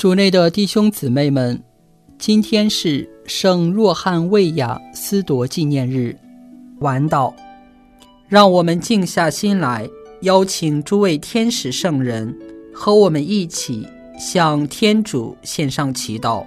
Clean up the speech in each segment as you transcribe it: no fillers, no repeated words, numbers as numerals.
主内的弟兄姊妹们，今天是圣若翰卫雅司铎纪念日，晚祷。让我们静下心来，邀请诸位天使圣人和我们一起向天主献上祈祷。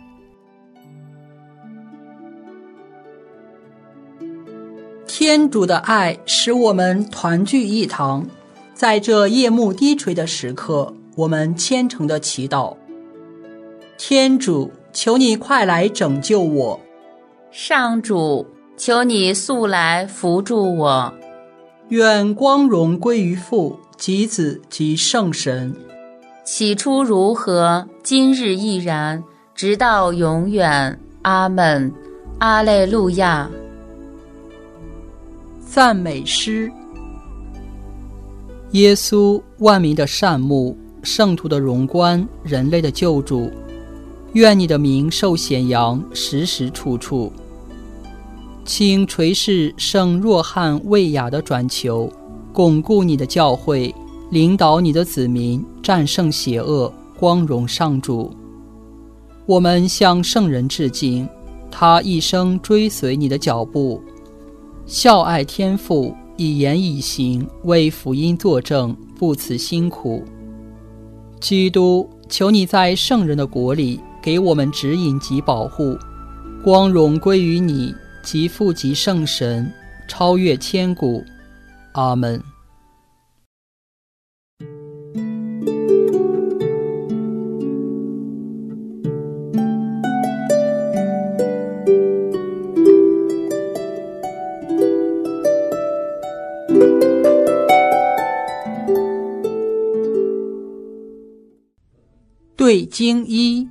天主的爱使我们团聚一堂，在这夜幕低垂的时刻，我们虔诚地祈祷。天主，求你快来拯救我。 上主，求你速来扶助我。 愿光荣归于父及子及圣神。 起初如何，今日亦然，直到永远。阿们。阿肋路亚。 赞美诗。耶稣，万民的善牧，圣徒的荣冠，人类的救主，愿你的名受显扬，时时处处。请垂视圣若翰卫雅的转求，巩固你的教会，领导你的子民，战胜邪恶，光荣上主。我们向圣人致敬，他一生追随你的脚步，孝爱天父，以言以行为福音作证，不辞辛苦。基督，求你在圣人的国里给我们指引及保护，光荣归于你，及父及圣神，超越千古。阿们。对经一。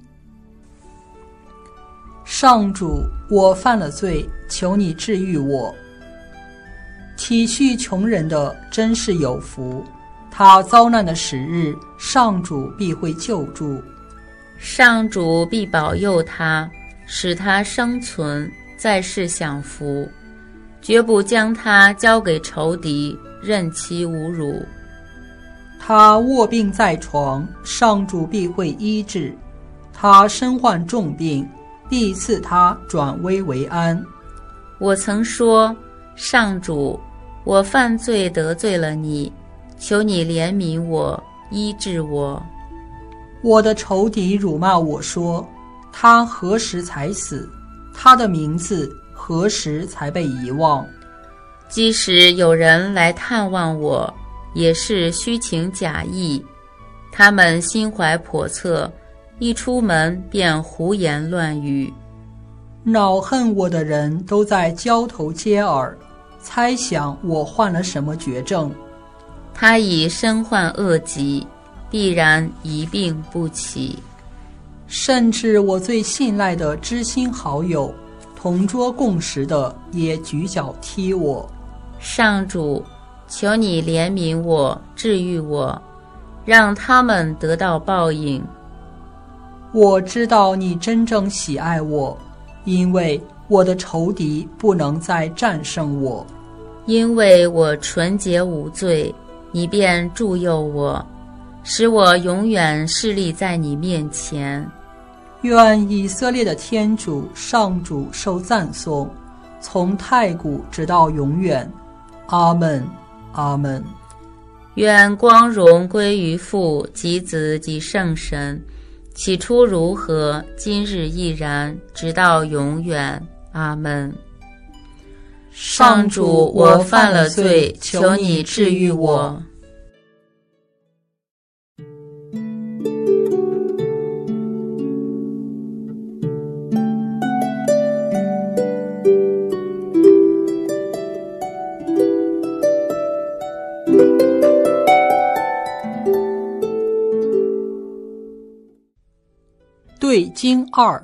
上主，我犯了罪，求你治愈我。体恤穷人的真是有福，他遭难的时日，上主必会救助。 上主必保佑他，使他生存，在世享福，绝不将他交给仇敌，任其侮辱。 他卧病在床，上主必会医治；他身患重病，必赐他转危为安。 我曾说，上主，我犯罪得罪了你，求你怜悯我，医治我。 我的仇敌辱骂我说，他何时才死？他的名字何时才被遗忘？ 即使有人来探望我，也是虚情假意，他们心怀叵测，一出门便胡言乱语。 恼恨我的人都在交头接耳，猜想我患了什么绝症。 他已身患恶疾，必然一病不起。 甚至我最信赖的知心好友，同桌共食的，也举脚踢我。 上主，求你怜悯我，治愈我，让他们得到报应。 我知道你真正喜爱我，因为我的仇敌不能再战胜我。 因为我纯洁无罪，你便助佑我，使我永远侍立在你面前。 愿以色列的天主上主受赞颂，从太古直到永远。阿们。阿们。 愿光荣归于父及子及圣神，起初如何，今日亦然，直到永远。阿们。上主，我犯了罪，求你治愈我。 对经二。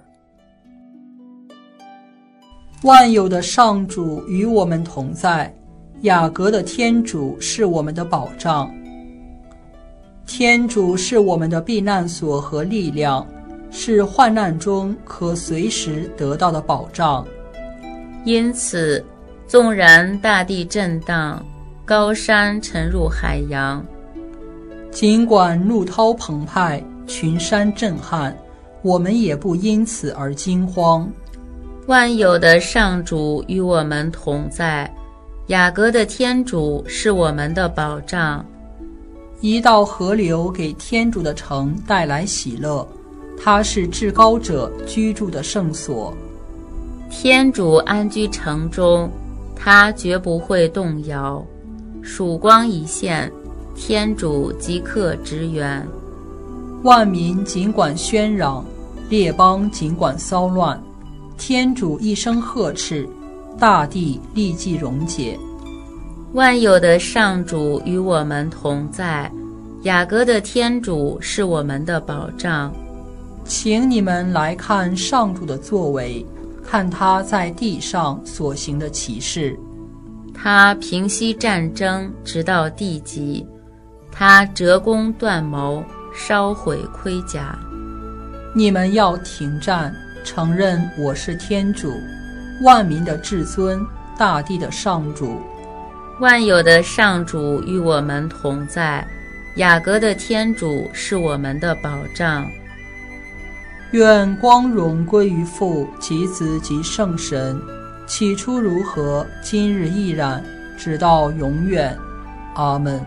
万有的上主与我们同在，雅各的天主是我们的保障。天主是我们的避难所和力量，是患难中可随时得到的保障。 因此，纵然大地震荡，高山沉入海洋， 尽管怒涛澎湃， 群山震撼，我们也不因此而惊慌。 万有的上主与我们同在，雅各的天主是我们的保障。 一道河流给天主的城带来喜乐，它是至高者居住的圣所。 天主安居城中，他绝不会动摇。曙光一现，天主即刻支援。 万民尽管喧嚷，列邦尽管骚乱，天主一声呵斥，大地立即溶解。 万有的上主与我们同在，雅各的天主是我们的保障。 请你们来看上主的作为，看他在地上所行的奇事。 他平息战争，直到地极；他折弓断谋，烧毁盔甲。 你们要停战，承认我是天主，万民的至尊，大地的上主。 万有的上主与我们同在，雅各的天主是我们的保障。 愿光荣归于父及子及圣神，起初如何，今日亦然，直到永远。阿们。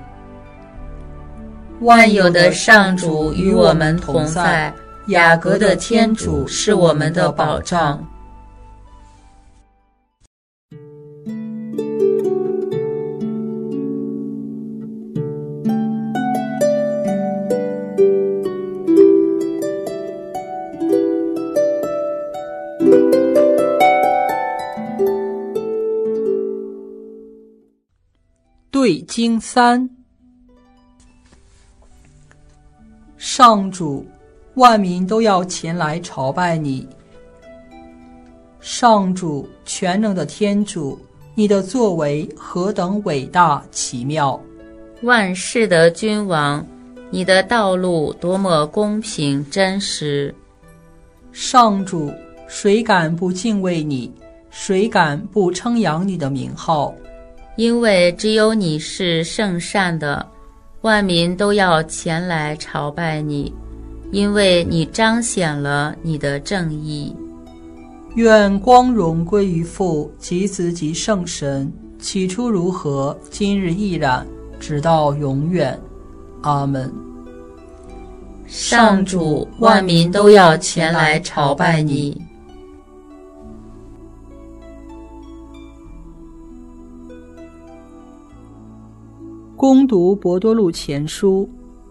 万有的上主与我们同在，雅各的天主是我们的保障。 对经3。上主，万民都要前来朝拜你。上主，全能的天主，你的作为何等伟大奇妙！ 万世的君王，你的道路多么公平真实！ 上主，谁敢不敬畏你？谁敢不称扬你的名号？ 因为只有你是圣善的，万民都要前来朝拜你，因为你彰显了你的正义。 愿光荣归于父及子及圣神，起初如何，今日亦然，直到永远。阿们。 上主，万民都要前来朝拜你。 恭读伯多禄前书。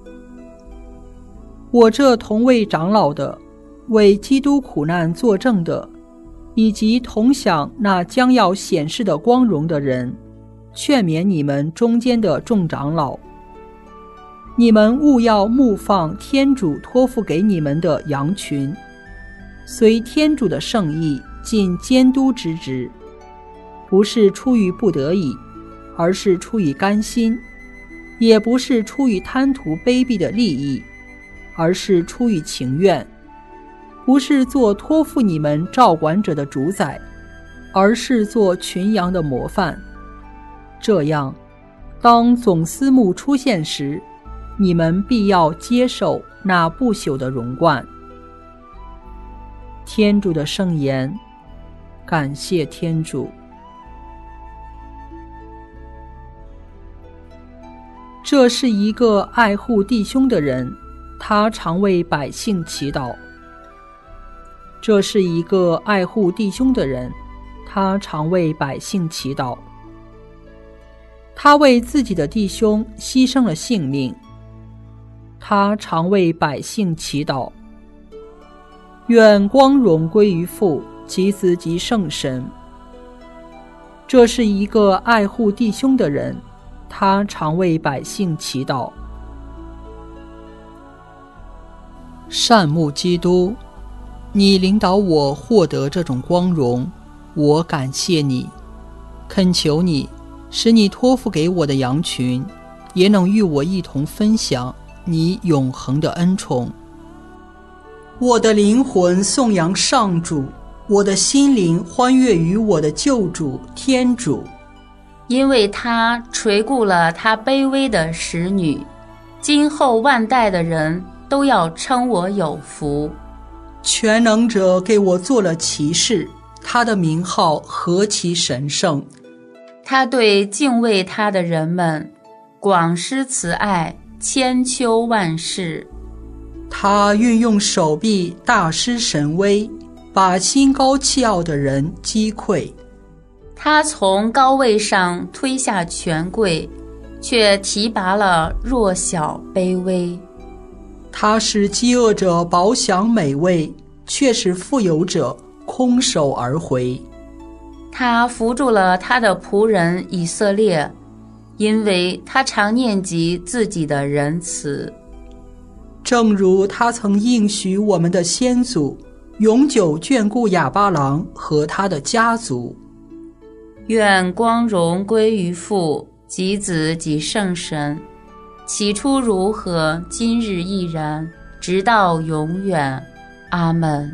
我这同为长老的，为基督苦难作证的，以及同享那将要显示的光荣的人，劝勉你们中间的众长老，你们务要牧放天主托付给你们的羊群，随天主的圣意尽监督之职，不是出于不得已，而是出于甘心，也不是出于贪图卑鄙的利益，而是出于情愿，不是做托付你们照管者的主宰，而是做群羊的模范。这样，当总司牧出现时，你们必要接受那不朽的荣冠。天主的圣言，感谢天主。这是一个爱护弟兄的人，他常为百姓祈祷。这是一个爱护弟兄的人，他常为百姓祈祷。他为自己的弟兄牺牲了性命，他常为百姓祈祷。愿光荣归于父及子及圣神。这是一个爱护弟兄的人，他常为百姓祈祷。善牧基督，你领导我获得这种光荣，我感谢你，恳求你使你托付给我的羊群也能与我一同分享你永恒的恩宠。我的灵魂颂扬上主，我的心灵欢悦于我的救主天主， 因为他垂顾了他卑微的使女，今后万代的人都要称我有福。 全能者给我做了奇事，他的名号何其神圣！ 他对敬畏他的人们广施慈爱，千秋万世。 他运用手臂大施神威，把心高气傲的人击溃。 他从高位上推下权贵，却提拔了弱小卑微。 他使饥饿者饱享美味，却使富有者空手而回。 他扶助了他的仆人以色列，因为他常念及自己的仁慈。 正如他曾应许我们的先祖，永久眷顾亚巴郎和他的家族。 愿光荣归于父及子及圣神，起初如何，今日亦然，直到永远。阿们。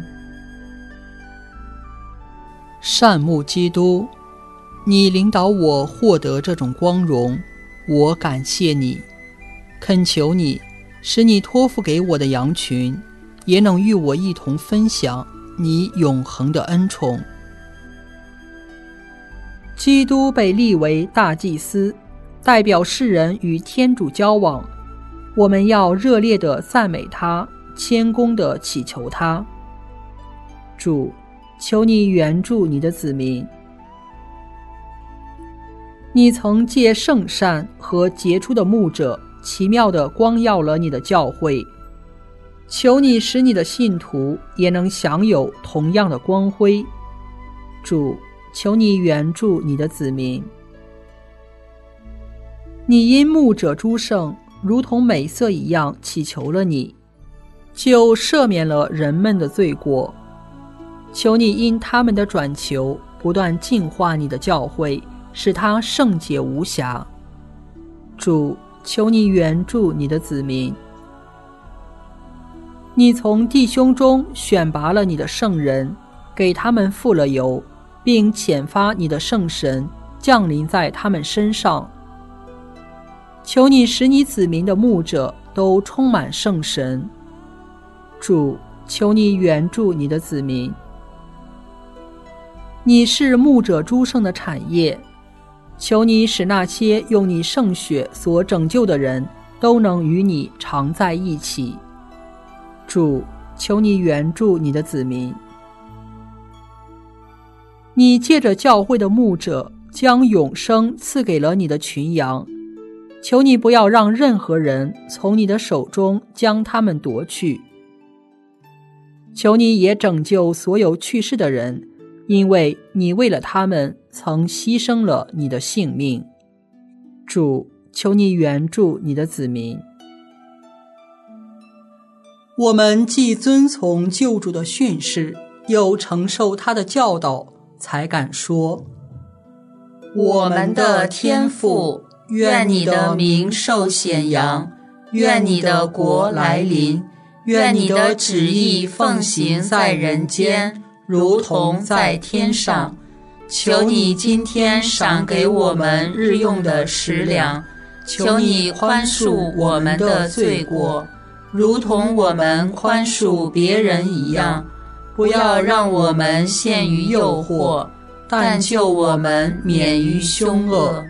善牧基督，你领导我获得这种光荣，我感谢你，恳求你使你托付给我的羊群也能与我一同分享你永恒的恩宠。基督被立为大祭司，代表世人与天主交往，我们要热烈地赞美他，谦恭地祈求他。主，求你援助你的子民。你曾借圣善和杰出的牧者奇妙地光耀了你的教会，求你使你的信徒也能享有同样的光辉。主，求你援助你的子民。你因牧者诸圣如同美色一样祈求了你，就赦免了人们的罪过。求你因他们的转求不断净化你的教会，使它圣洁无瑕。主，求你援助你的子民。你从弟兄中选拔了你的圣人，给他们付了油，并遣发你的圣神降临在他们身上。求你使你子民的牧者都充满圣神。主，求你援助你的子民。你是牧者诸圣的产业，求你使那些用你圣血所拯救的人都能与你常在一起。主，求你援助你的子民。你借着教会的牧者将永生赐给了你的群羊，求你不要让任何人从你的手中将他们夺去。求你也拯救所有去世的人，因为你为了他们曾牺牲了你的性命。主，求你援助你的子民。我们既遵从救主的训示，又承受他的教导，才敢说： 我们的天父，愿你的名受显扬，愿你的国来临，愿你的旨意奉行在人间，如同在天上。求你今天赏给我们日用的食粮，求你宽恕我们的罪过，如同我们宽恕别人一样。不要让我们陷于诱惑，但救我们免于凶恶。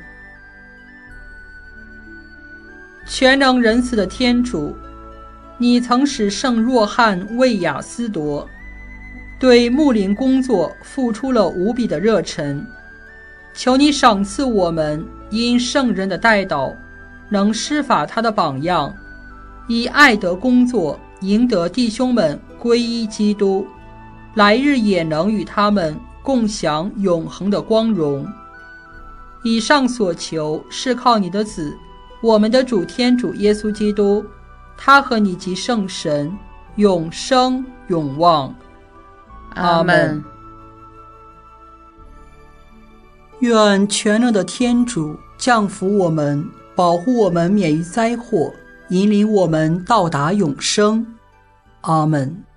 全能仁慈的天主，你曾使圣若翰为雅斯夺，对牧灵工作付出了无比的热忱。求你赏赐我们因圣人的代祷，能施法他的榜样，以爱德工作赢得弟兄们皈依基督，来日也能与他们共享永恒的光荣。以上所求是靠你的子，我们的主天主耶稣基督，他和你及圣神永生永旺。 阿们。 愿全能的天主降福我们，保护我们免于灾祸，引领我们到达永生。阿们。